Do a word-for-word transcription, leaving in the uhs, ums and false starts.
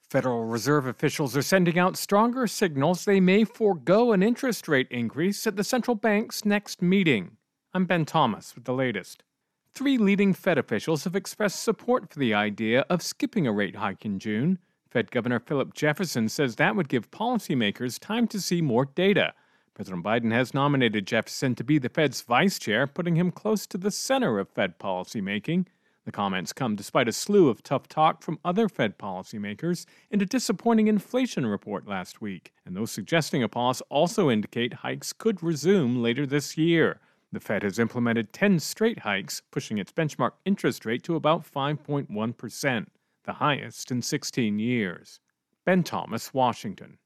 Federal Reserve officials are sending out stronger signals they may forego an interest rate increase at the central bank's next meeting. I'm Ben Thomas with the latest. Three leading Fed officials have expressed support for the idea of skipping a rate hike in June. Fed Governor Philip Jefferson says that would give policymakers time to see more data. President Biden has nominated Jefferson to be the Fed's vice chair, putting him close to the center of Fed policymaking. The comments come despite a slew of tough talk from other Fed policymakers and a disappointing inflation report last week. And those suggesting a pause also indicate hikes could resume later this year. The Fed has implemented ten straight hikes, pushing its benchmark interest rate to about five point one percent, the highest in sixteen years. Ben Thomas, Washington.